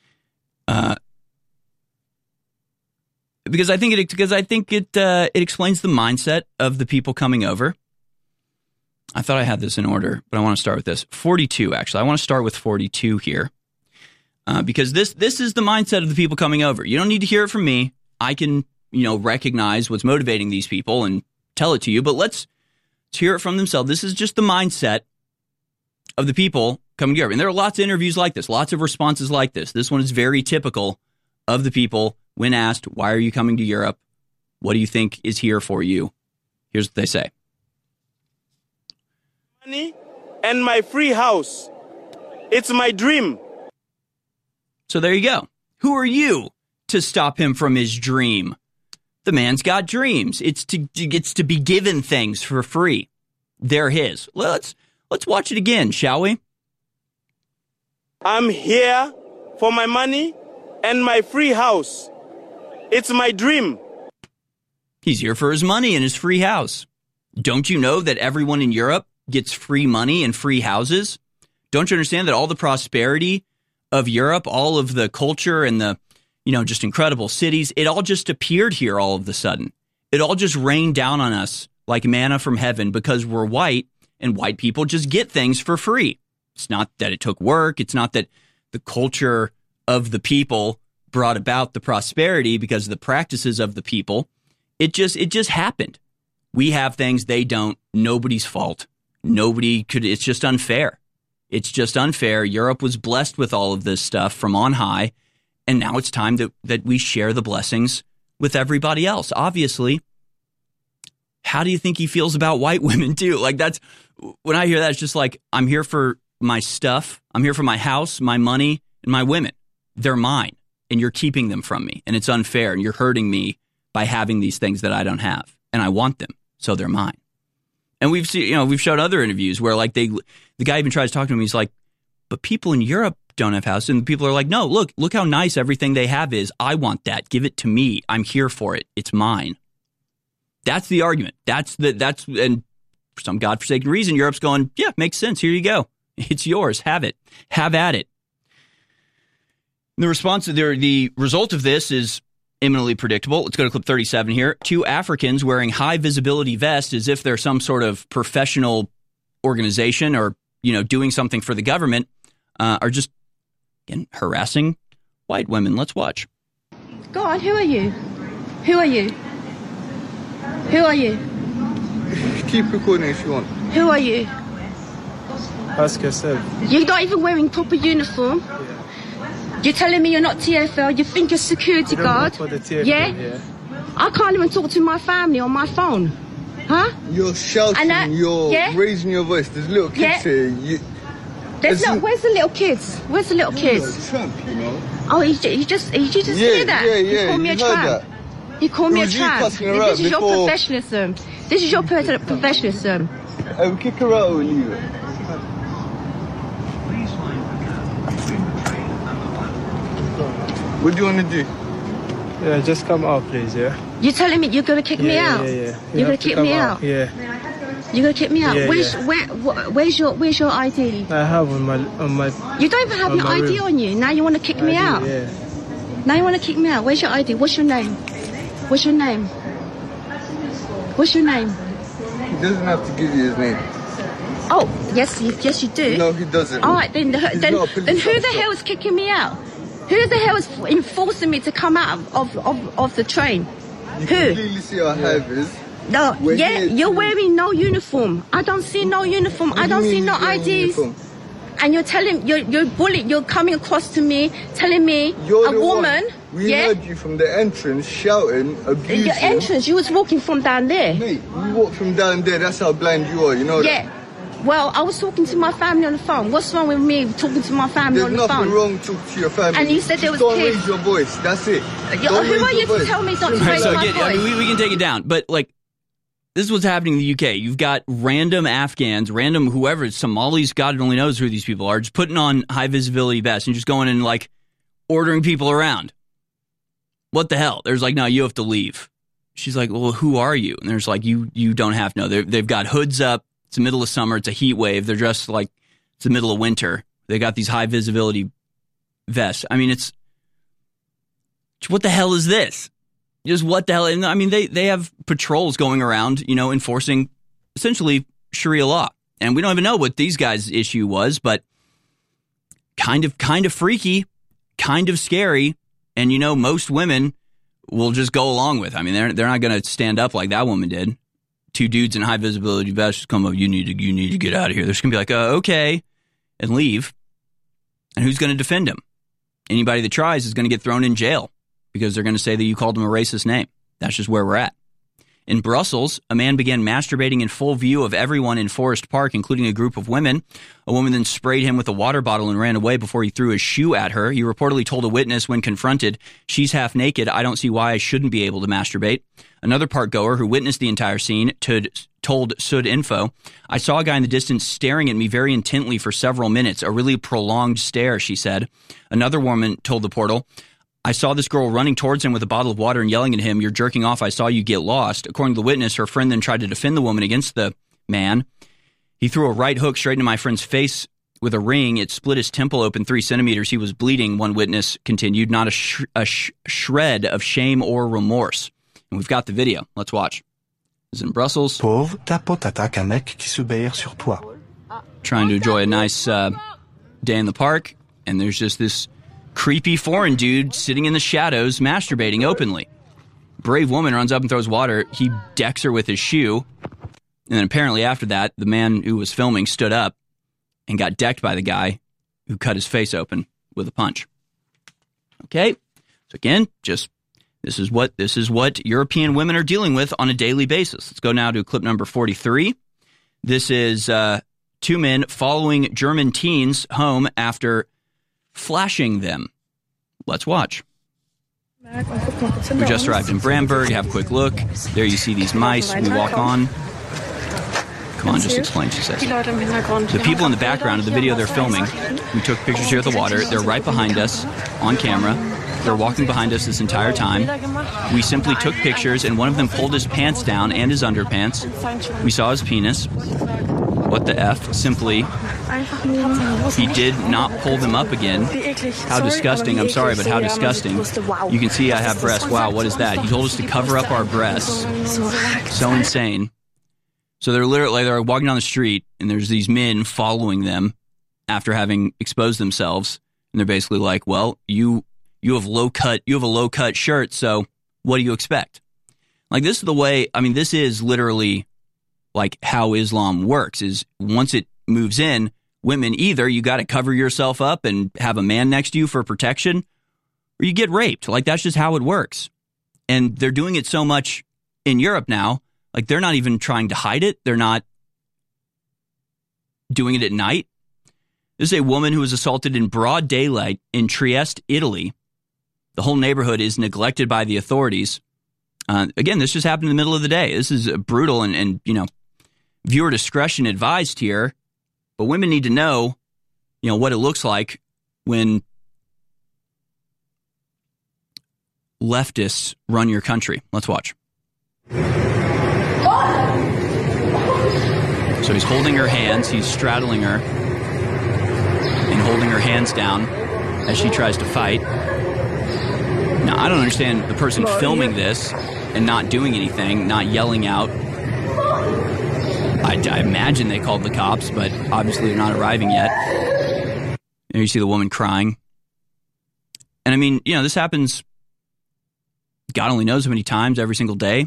Because I think it explains the mindset of the people coming over. I thought I had this in order, but I want to start with this. 42, actually. I want to start with 42 here. Because this is the mindset of the people coming over. You don't need to hear it from me. I can, recognize what's motivating these people and tell it to you, but let's hear it from themselves. This is just the mindset of the people coming to Europe. And there are lots of interviews like this, lots of responses like this. This one is very typical of the people when asked, why are you coming to Europe? What do you think is here for you? Here's what they say. Money and my free house. It's my dream. So there you go. Who are you to stop him from his dream? The man's got dreams. It's to be given things for free. They're his. Let's watch it again, shall we? I'm here for my money and my free house. It's my dream. He's here for his money and his free house. Don't you know that everyone in Europe gets free money and free houses? Don't you understand that all the prosperity of Europe, all of the culture and the, just incredible cities, it all just appeared here all of a sudden. It all just rained down on us like manna from heaven because we're white and white people just get things for free. It's not that it took work. It's not that the culture of the people brought about the prosperity because of the practices of the people. It just happened. We have things they don't. Nobody's fault. Nobody could. It's just unfair. It's just unfair. Europe was blessed with all of this stuff from on high, and now it's time that we share the blessings with everybody else. Obviously, how do you think he feels about white women too? Like, that's when I hear that, it's just like, I'm here for my stuff. I'm here for my house, my money, and my women. They're mine, and you're keeping them from me, and it's unfair, and you're hurting me by having these things that I don't have, and I want them, so they're mine. And we've seen, we've showed other interviews where like the guy even tries to talk to him. He's like, but people in Europe don't have houses. And people are like, no, look how nice everything they have is. I want that. Give it to me. I'm here for it. It's mine. That's the argument. And for some godforsaken reason, Europe's going, yeah, makes sense. Here you go. It's yours. Have it. Have at it. And the result of this is imminently predictable. Let's go to clip 37 here. 2 Africans wearing high visibility vests as if they're some sort of professional organization or, doing something for the government are just, again, harassing white women. Let's watch. Go on. Who are you? Who are you? Who are you? Keep recording if you want. Who are you? Ask yourself. You're not even wearing proper uniform. You're telling me you're not TFL. You think you're security guard. For the TFL, yeah? I can't even talk to my family on my phone. Huh? You're shouting, you're raising your voice. There's little kids here. Where's the little kids? Where's the little kids? You're a tramp, you know. Oh, you just hear that? Yeah. You call me a tramp. You call me a tramp. This is your professionalism. This is your professionalism. I will kick her out, will you? What do you want to do? Yeah, just come out, please, yeah? You're telling me you're going to kick me out? Yeah. You're going to kick me out? Yeah. You're going to kick me out? Where's your ID? I have on my... You don't even have your ID on you. Now you want to kick me out? Yeah. Now you want to kick me out? Where's your ID? What's your name? What's your name? What's your name? He doesn't have to give you his name. Oh, yes you do. No, he doesn't. All right, then who the hell is kicking me out? Who the hell is enforcing me to come out of the train? You can clearly see our hivers. No, you're wearing no uniform. I don't see no uniform. I don't see no IDs. And you're telling, you're coming across to me, telling me a woman. We heard you from the entrance shouting, abusing. The entrance, you was walking from down there. Mate, you walked from down there, that's how blind you are, you know that? Yeah. Well, I was talking to my family on the phone. What's wrong with me talking to my family on the phone? There's nothing wrong talking to your family. And you said there was kids. Don't raise your voice, that's it. Who are you to tell me not to raise my voice? I mean, we can take it down, but like, this is what's happening in the UK. You've got random Afghans, random whoever, Somalis, God only knows who these people are, just putting on high visibility vests and just going and like ordering people around. What the hell? There's like, no, you have to leave. She's like, well, who are you? And there's like, you don't have to know. They've got hoods up. It's the middle of summer. It's a heat wave. They're dressed like it's the middle of winter. They got these high visibility vests. I mean, it's what the hell is this? Just what the hell? And I mean, they have patrols going around, you know, enforcing essentially Sharia law. And we don't even know what these guys' issue was, but kind of freaky, kind of scary. And, you know, most women will just go along with. I mean, they're not going to stand up like that woman did. Two dudes in high visibility vests come up. You need to get out of here. They're just going to be like, okay, and leave. And who's going to defend him? Anybody that tries is going to get thrown in jail because they're going to say that you called him a racist name. That's just where we're at. In Brussels, a man began masturbating in full view of everyone in Forest Park, including a group of women. A woman then sprayed him with a water bottle and ran away before he threw his shoe at her. He reportedly told a witness when confronted, "She's half naked. I don't see why I shouldn't be able to masturbate." Another park goer who witnessed the entire scene told Sud Info, "I saw a guy in the distance staring at me very intently for several minutes, a really prolonged stare," she said. Another woman told the portal, "I saw this girl running towards him with a bottle of water and yelling at him, 'You're jerking off. I saw you get lost.'" According to the witness, her friend then tried to defend the woman against the man. "He threw a right hook straight into my friend's face with a ring. It split his temple open 3 centimeters. He was bleeding," one witness continued, "not a shred of shame or remorse." And we've got the video. Let's watch. This is in Brussels. Pauvre, ta pote attaque un mec qui s'obéir sur toi. Trying to enjoy a nice day in the park, and there's just this creepy foreign dude sitting in the shadows masturbating openly. Brave woman runs up and throws water. He decks her with his shoe. And then apparently after that, the man who was filming stood up and got decked by the guy who cut his face open with a punch. Okay. So again, this is what European women are dealing with on a daily basis. Let's go now to clip number 43. This is 2 men following German teens home after flashing them. Let's watch. We just arrived in Bramberg. Have a quick look. There you see these mice. We walk on. Come on, just explain, she says. The people in the background of the video they're filming, we took pictures here at the water. They're right behind us on camera. They're walking behind us this entire time. We simply took pictures, and one of them pulled his pants down and his underpants. We saw his penis. What the F? Simply, he did not pull them up again. How disgusting. I'm sorry, but how disgusting. You can see I have breasts. Wow, what is that? He told us to cover up our breasts. So insane. So they're walking down the street, and there's these men following them after having exposed themselves. And they're basically like, well, you have a low cut shirt, so what do you expect? Like, this is the way, I mean, this is literally like how Islam works, is once it moves in, women, either you got to cover yourself up and have a man next to you for protection, or you get raped. Like, that's just how it works. And they're doing it so much in Europe now, like they're not even trying to hide it. They're not doing it at night. This is a woman who was assaulted in broad daylight in Trieste, Italy. The whole neighborhood is neglected by the authorities. Again, this just happened in the middle of the day. This is brutal and viewer discretion advised here. But women need to know, what it looks like when leftists run your country. Let's watch. So he's holding her hands. He's straddling her and holding her hands down as she tries to fight. Now, I don't understand the person filming this and not doing anything, not yelling out. I imagine they called the cops, but obviously they're not arriving yet. And you see the woman crying. And I mean, this happens, God only knows how many times every single day.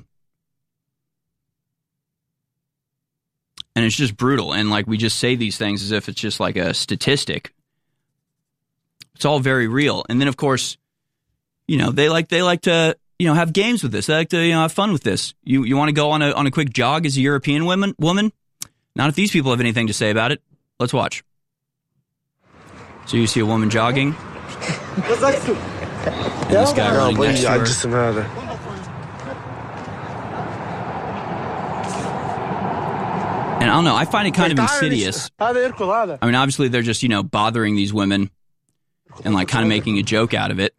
And it's just brutal. And like, we just say these things as if it's just like a statistic. It's all very real. And then, of course, they like to, have games with this. They like to, have fun with this. You want to go on a quick jog as a European woman? Not if these people have anything to say about it. Let's watch. So you see a woman jogging. And this guy running next to her. And I don't know, I find it kind of insidious. I mean, obviously they're just, bothering these women and like kind of making a joke out of it.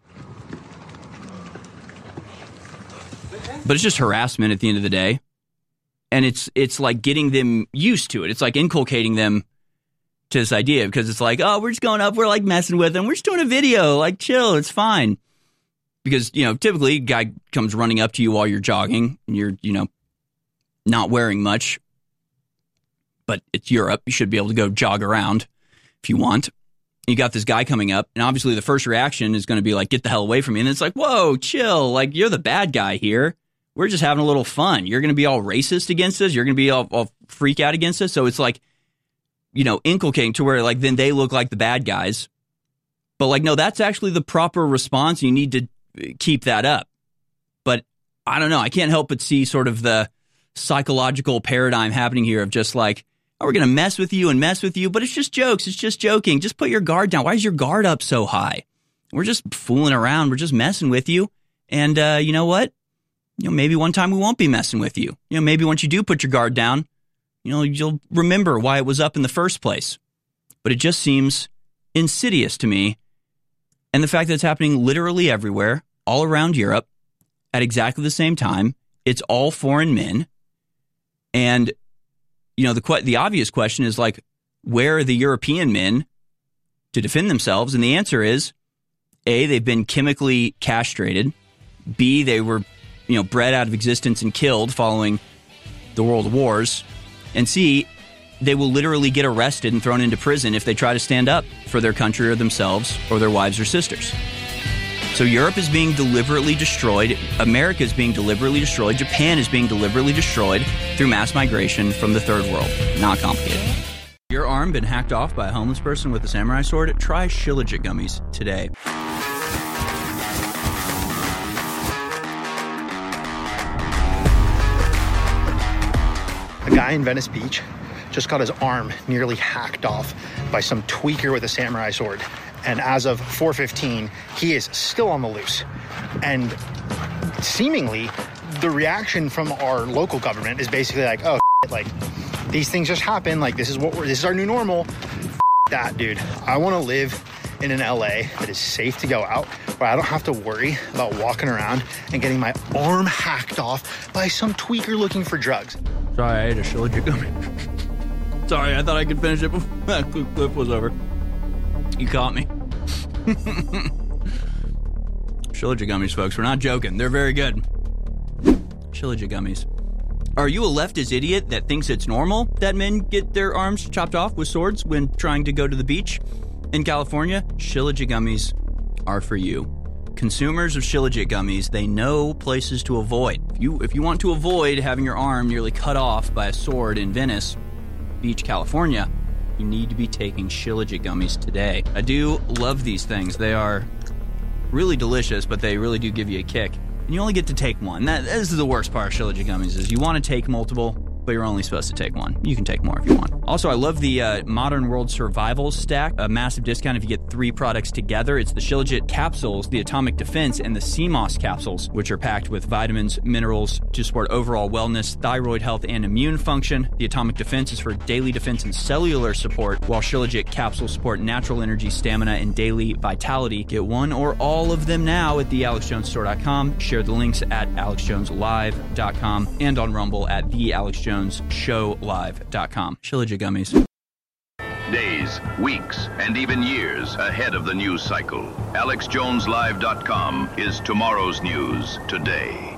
But it's just harassment at the end of the day. And it's like getting them used to it. It's like inculcating them to this idea, because it's like, oh, we're just going up, we're like messing with them, we're just doing a video, like chill, it's fine. Because, typically a guy comes running up to you while you're jogging and you're, not wearing much. But it's Europe. You should be able to go jog around if you want. You got this guy coming up, and obviously the first reaction is going to be like, get the hell away from me. And it's like, whoa, chill. Like, you're the bad guy here. We're just having a little fun. You're going to be all racist against us. You're going to be all freak out against us. So it's like, inculcating to where like then they look like the bad guys. But like, no, that's actually the proper response. You need to keep that up. But I don't know. I can't help but see sort of the psychological paradigm happening here of just like, oh, we're going to mess with you, but it's just jokes. It's just joking. Just put your guard down. Why is your guard up so high? We're just fooling around. We're just messing with you. And you know what? Maybe one time we won't be messing with you. Maybe once you do put your guard down, you'll remember why it was up in the first place. But it just seems insidious to me. And the fact that it's happening literally everywhere, all around Europe, at exactly the same time. It's all foreign men. And, the obvious question is like, where are the European men to defend themselves? And the answer is, A, they've been chemically castrated. B, they were, bred out of existence and killed following the world wars. And C, they will literally get arrested and thrown into prison if they try to stand up for their country or themselves or their wives or sisters. So Europe is being deliberately destroyed. America is being deliberately destroyed. Japan is being deliberately destroyed through mass migration from the third world. Not complicated. Your arm been hacked off by a homeless person with a samurai sword? Try Shilajit gummies today. A guy in Venice Beach just got his arm nearly hacked off by some tweaker with a samurai sword. And as of 4:15, he is still on the loose. And seemingly, the reaction from our local government is basically like, oh, like, these things just happen. Like, this is our new normal. That, dude. I want to live in an LA that is safe to go out, where I don't have to worry about walking around and getting my arm hacked off by some tweaker looking for drugs. Sorry, I ate a Shilajit gummy. Sorry, I thought I could finish it before that clip was over. You caught me. Shilajit gummies, folks. We're not joking. They're very good. Shilajit gummies. Are you a leftist idiot that thinks it's normal that men get their arms chopped off with swords when trying to go to the beach in California? Shilajit gummies are for you. Consumers of Shilajit gummies, they know places to avoid. If you want to avoid having your arm nearly cut off by a sword in Venice Beach, California, you need to be taking Shilajit gummies today. I do love these things. They are really delicious, but they really do give you a kick. And you only get to take one. This is the worst part of Shilajit gummies, is you want to take multiple, but you're only supposed to take one. You can take more if you want. Also, I love the Modern World Survival Stack. A massive discount if you get 3 products together. It's the Shilajit capsules, the Atomic Defense, and the CMOS capsules, which are packed with vitamins, minerals to support overall wellness, thyroid health, and immune function. The Atomic Defense is for daily defense and cellular support, while Shilajit capsules support natural energy, stamina, and daily vitality. Get one or all of them now at thealexjonesstore.com. Share the links at alexjoneslive.com and on Rumble at thealexjonesshowlive.com. Shilajit gummies. Days, weeks, and even years ahead of the news cycle. AlexJonesLive.com is tomorrow's news today.